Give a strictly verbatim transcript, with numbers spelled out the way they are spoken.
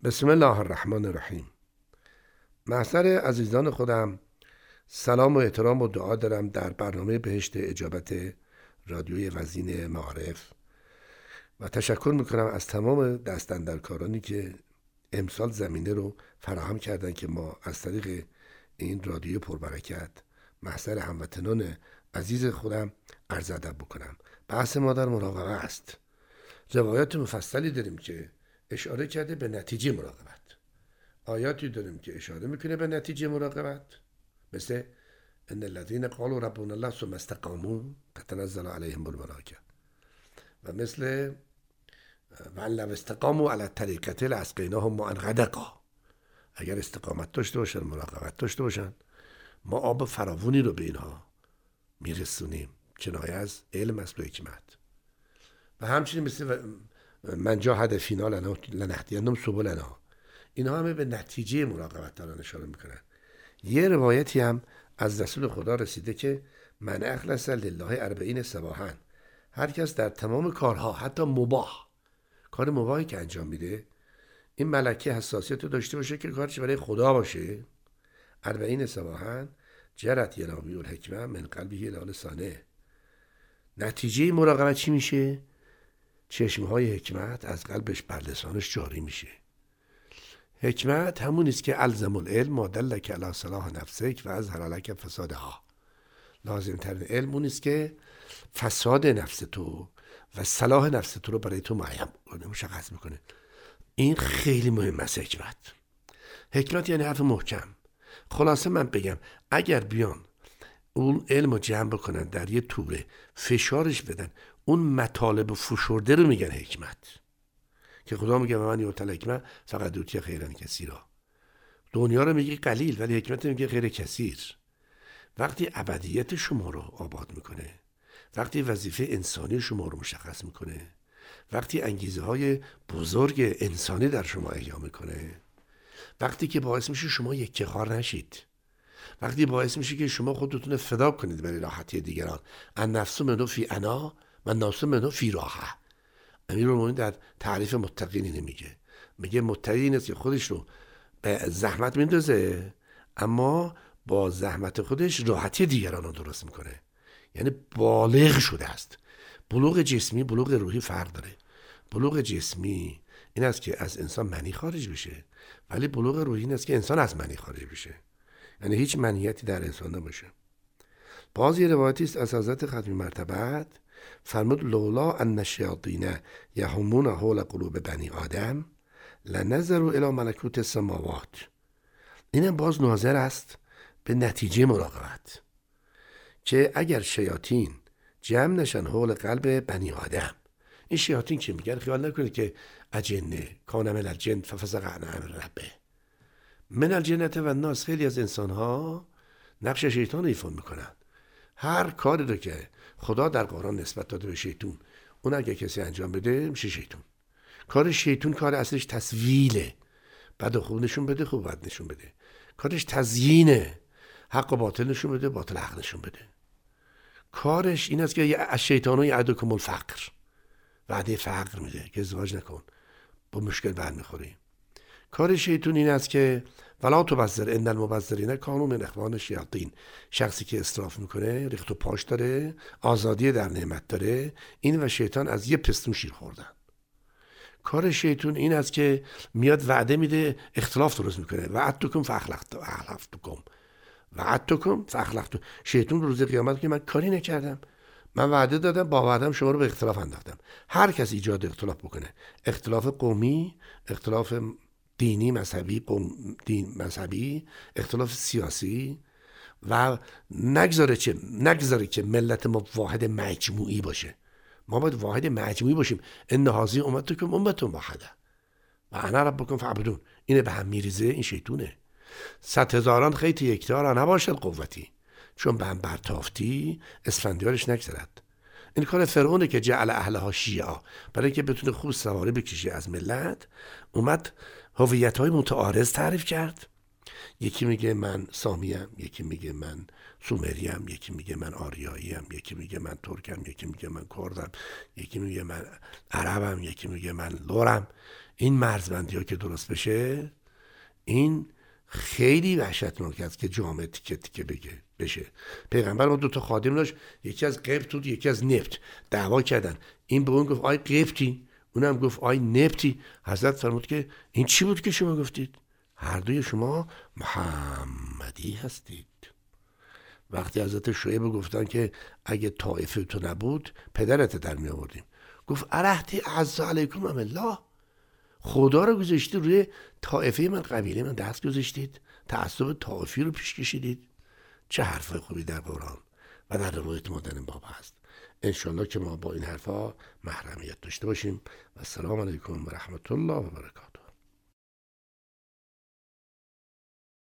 بسم الله الرحمن الرحیم. محضر عزیزان خودم، سلام و احترام و دعا دارم در برنامه بهشت اجابت رادیوی وزین معارف و تشکر میکنم از تمام دستاندرکارانی که امسال زمینه رو فراهم کردن که ما از طریق این رادیو پربرکت محضر هموطنان عزیز خودم عرض ادب بکنم. بحث ما در مراقبه است. روایات مفصلی داریم که اشاره کرده به نتیجه مراقبت. آیاتی داریم که اشاره میکنه به نتیجه مراقبت، مثل ان الذين قالوا ربنا الله ثم استقاموا تتنزل عليهم الملائکه، و مثل وان لو استقاموا على الطریقه لاسقیناهم ماء غدقا. اگر استقامت داشته باشن، مراقبت داشته باشن، ما آب فراوانی رو به اینها میرسونیم. کنایه از علم است و حکمت. و همچنین مثل من جاهد فینال لنهدینهم سبلنا، اینها همه به نتیجه مراقبت دارن اشاره میکنن. یه روایتی هم از رسول خدا رسیده که من اخلص لله اربعین صباحا، هر کس در تمام کارها، حتی مباح، کار مباحی که انجام میده، این ملکه حساسیت رو داشته باشه که کارش برای خدا باشه، اربعین صباحا جرت ینابیع الحکمه من قلبه الی لسانه. نتیجه مراقبت چی میشه؟ چشمهای حکمت از قلبش بر لسانش جاری میشه. حکمت همون است که الزم العلم ما دلک علی صلاح نفسک و اظهر لک فسادها. لازم ترین علم اون است که فساد نفس تو و صلاح نفس تو رو برای تو معین کنه، مشخص میکنه. این خیلی مهم است. حکمت حکمت یعنی حرف محکم. خلاصه من بگم، اگر بیان اون علم رو جمع بکنن در یه توبه، فشارش بدن، اون مطالب فشرده رو میگن حکمت. که خدا میگه من یوتل حکمت فقط دوتی خیرن کثیرا. دنیا رو میگه قلیل ولی حکمت میگه خیر کثیر. وقتی ابدیت شما رو آباد میکنه، وقتی وظیفه انسانی شما رو مشخص میکنه، وقتی انگیزه های بزرگ انسانی در شما احیا میکنه، وقتی که باعث میشه شما یک غار نشید، وقتی باعث میشه که شما خودتون فدا کنید برای راحتی دیگران. النفس منو فی انا و النفس منو فی راحه. امیرالمومنین در تعریف متقین اینه میگه، میگه متقی این است که خودش رو به زحمت میندازه اما با زحمت خودش راحتی دیگران رو درست میکنه. یعنی بالغ شده است. بلوغ جسمی بلوغ روحی فرق داره. بلوغ جسمی این است که از انسان منی خارج بشه، ولی بلوغ روحی این است که انسان از منی خارج بشه، یعنی هیچ منیتی در انسان نباشه. باز یه روایتی است از حضرت ختمی مرتبت، فرمود لولا ان الشیاطین یهمون حول قلوب بنی آدم لنظروا الی ملکوت السماوات. اینم باز ناظر است به نتیجه مراقبت، که اگر شیاطین جمع نشن حول قلب بنی آدم، این شیاطین که میگن خیال نکنید که اجنه کان من الجن ففسق عن امر ربه. من الجنة و الناس، خیلی از انسان ها نقش شیطان ایفا میکنن. هر کاری رو که خدا در قرآن نسبت داده به شیطان، اون اگه کسی انجام بده میشه شیطان. کار شیطان کار اصلش تسویله، بد و خوب نشون بده، خوب بد نشون بده. کارش تزیینه، حق و باطل نشون بده، باطل حق نشون بده. کارش این است که از شیطانای یعدکم الفقر، وعده فقر میده که ازدواج نکن، با مشکل برمیخوری. کار شیطان این است که ولا تبذر ان المبذرین کانوا من اخوان الشیاطین. شخصی که اسراف میکنه، ریخت و پاش داره، آزادی در نعمت داره، این و شیطان از یه پستون شیر خوردن. کار شیطان این است که میاد وعده میده، اختلاف درست میکنه. وعدتکم فاخلفتکم وعدتکم فاخلفتکم. شیطان روز قیامت که من کاری نکردم، من وعده دادم، با وعدم شما رو به اختلاف انداختم. هر کس ایجاد اختلاف بکنه، اختلاف قومی، اختلاف دینی مذهبی، قوم دین مذهبی، اختلاف سیاسی، و نگذاره چه نگذاره که ملت ما واحد مجموعی باشه. ما باید واحد مجموعی باشیم. ان هذه امتکم امه واحده و انا ربکم فاعبدون. اینه به هم میریزه، این شیطونه. صد هزاران خیط یکتارا نباشد قوتی، چون به هم برتافتی اسفندیارش نگذرد. این کار فرعونه که جعل اهلها شیعا، برای اینکه بتونه خوب سواری بکشه از ملت، اومد هویت‌های متعارض تعریف کرد یکی میگه من سامیم، یکی میگه من سومریم، یکی میگه من آریاییم، یکی میگه من ترکم، یکی میگه من کردم، یکی میگه من عربم، یکی میگه من لورم. این مرزبندی ها که درست بشه، این خیلی وحشتناک است که جامعه تیکه تیکه بگه بشه. پیغمبر ما دو تا خادم داشت، یکی از قبط بود، یکی از نفت. دعوا کردن، این به اون گفت آی قبطی، اونم گفت آی نفتی. حضرت فرمود که این چی بود که شما گفتید؟ هر دوی شما محمدی هستید. وقتی حضرت شعیب گفتن که اگه طائفه تو نبود پدرت در می آوردیم، گفت ارهتی عز علیکم ام الله، خدا رو گذاشتی روی طائفه من، قبیله من دست گذاشتید، تعصب طائفی رو پیش کشیدید. چه حرف خوبی در قرآن و در روایت مادر باب هست. انشالله که ما با این حرفا محرمیت داشته باشیم. و السلام علیکم و رحمت الله و برکاته.